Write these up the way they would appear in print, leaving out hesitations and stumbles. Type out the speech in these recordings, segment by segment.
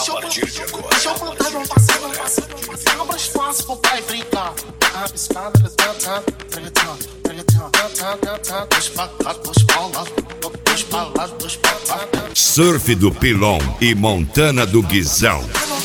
partir de agora. Deixa eu mandar meu parceiro, abra espaço pro pai brincar. Rabiscada, dois pra cá, dois pra lá, dois pra lá, dois pra cá. Surf do Pilon e Montana do Guizão.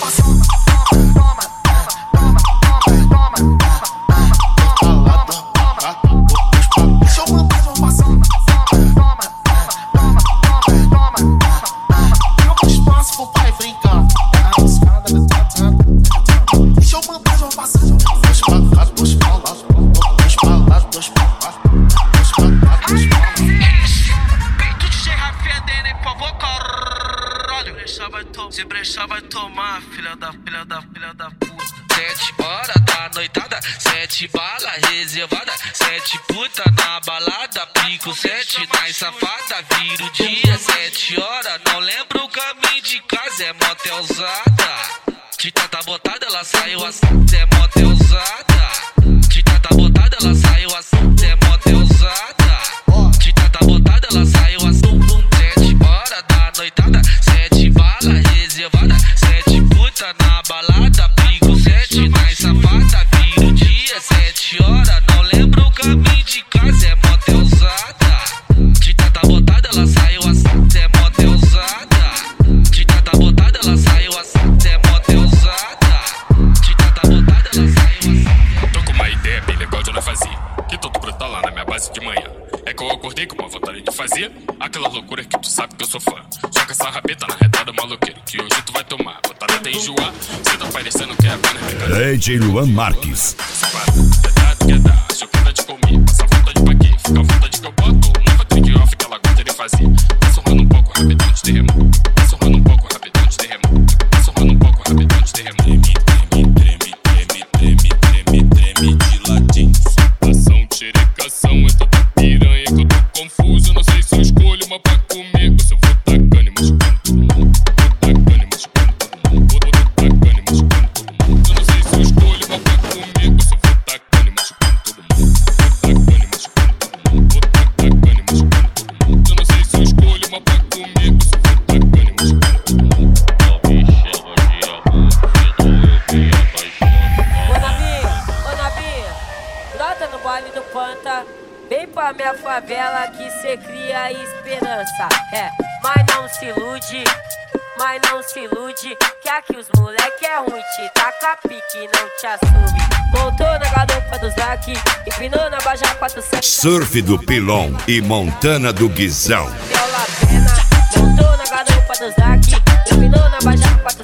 Se brechar vai tomar, filha da puta. 7 horas da noitada, 7 bala reservada, 7 puta na balada, pico 7 nas safada, vira o dia, 7 horas, não lembro o caminho de casa, é motelzada. Tita tá botada, ela saiu assim, é motelzada. Tita tá botada, ela saiu assim, é motelzada. Tita tá botada, ela saiu assim, 7 horas da noitada, 7 bala reservada, 7 puta na balada, pico 7 nas safada, vira o dia, 7 horas, não lembro o caminho de casa, é motelzada. Tita tá botada, ela saiu assim, é motelzada. Tita tá botada, ela saiu assim, é motelzada. Tita tá botada, ela saiu assim. Tô com uma ideia bem legal de eu não fazer, que tô brotar lá na minha base de manhã. É que eu acordei com uma vontade de fazer aquela loucura que tu sabe que eu sou fã. Joga essa rabeta na retada maloqueiro, que hoje tu vai tomar. Botada até enjoar, cê tá parecendo que é apenas brincadeira. DJ Luan Marques. Quer dar, acho que anda de comer. Passa vontade pra quê? Fica à vontade que eu boto. Nunca trick off que ela gosta de fazer. Tá sorrando um pouco rapidão de terremoto. Tá sorrando um pouco rapidão de terremoto. Tá sorrando um pouco rapidão de terremoto. Treme de latim. Ação, xerecação, é toda piranha que eu tô confuso. Não sei se eu escolho uma pra comer. Se eu vou tacando e machucando todo mundo. Vou tacando e machucando todo mundo. Vou tacando e machucando todo mundo. Eu não sei se eu escolho uma pra comer. Se eu vou tacando e machucando todo mundo. Vou tacando e machucando todo mundo. Vou tacando e machucando todo mundo. Eu não sei se eu escolho uma pra comer. Se eu vou tacando e machucando todo mundo. Brota no baile do Panta, vem pra minha favela que cê cria esperança. É, mas não se ilude, que aqui os moleque é ruim, te taca pique, não te assume. Montou na garupa do Zac, empinou na Baja 47. Surf do Pilon e Montana do Guizão. Montou na garupa do Zac, empinou na Baja 47.